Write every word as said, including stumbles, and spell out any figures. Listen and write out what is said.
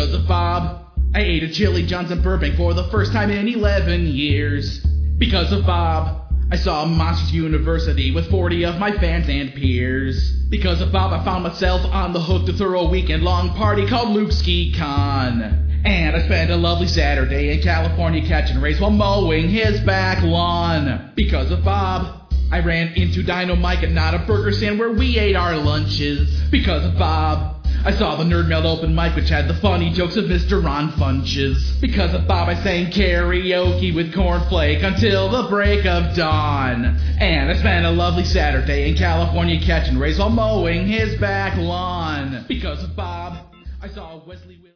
Because of Bob, I ate a Chili John's in Burbank for the first time in eleven years. Because of Bob, I saw Monsters University with forty of my fans and peers. Because of Bob, I found myself on the hook to throw a weekend-long party called Luke Ski Con. And I spent a lovely Saturday in California catching rays while mowing his back lawn. Because of Bob, I ran into Dino Mike at Not a Burger Stand where we ate our lunches. Because of Bob, I saw the Nerd Melt open mic which had the funny jokes of Mister Ron Funches. Because of Bob, I sang karaoke with Cornflake until the break of dawn. And I spent a lovely Saturday in California catching rays while mowing his back lawn. Because of Bob, I saw Wesley